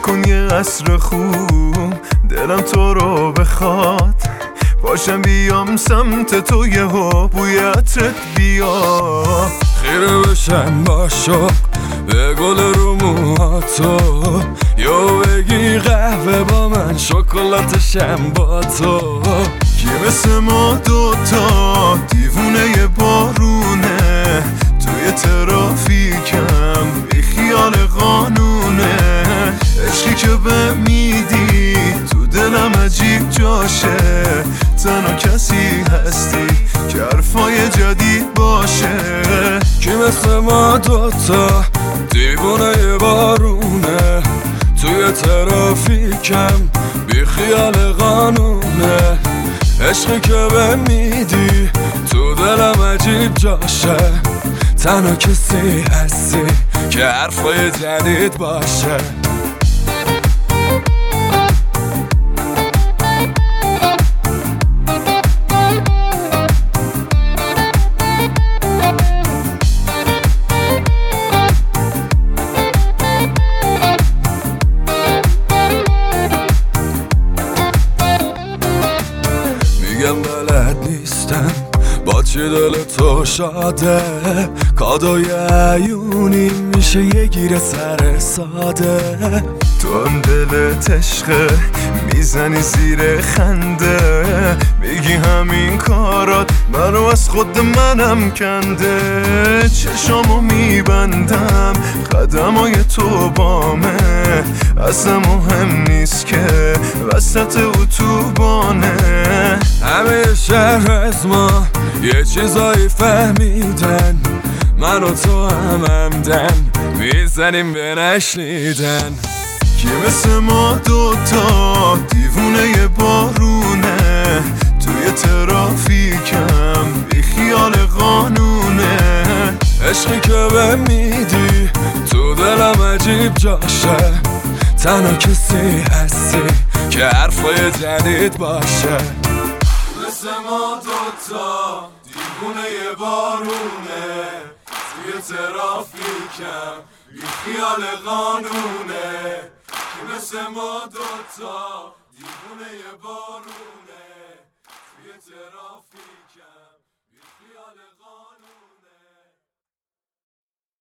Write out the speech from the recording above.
نکن یه قصر خوب دلم تو رو بخواد، باشم بیام سمت تو یهو بوی عطرت بیا. خیره بشم با شوق به گل رو موهاتو، یا بگی قهوه با من شکلاتشم با تو. کی مثل ما دوتا دیوونه بارونه، توی ترافیکم بی خیال قانونه. عشقی که به میدی تو دلم عجیب جاشه، تنها کسی هستی که حرفای جدید باشه. کی مثل ما دوتا دیوونه بارونه، توی ترافیکم بی خیال قانونه. عشقی که به میدی تو دلم عجیب جاشه، تنها کسی هستی که حرفای جدید باشه. میگم بلد نیستم با چی دل تو شاده، کادوی عیونی میشه یه گیر سر ساده. تو هم دلت عشقه میزنی زیر خنده، میگی همین کارات منو از خود منم کنده. چشامو میبندم قدمای تو بامه، اصلا مهم نیست که وسط اتوبانه. همه شهر از ما یه چیزایی فهمیدن، من و تو همدن میزنیم به نشنیدن. کی مثل ما دوتا دیوونه بارونه، توی ترافیکم بی خیال قانونه. عشقی که به میدی تو دلم عجیب جاشه، تنها کسی هستی که حرفای جدید باشه. مثل ما دوتا دیوونه بارونه، توی ترافیکم بی خیال قانونه. که مثل ما دوتا دیوونه بارونه، توی ترافیکم بی خیال قانونه.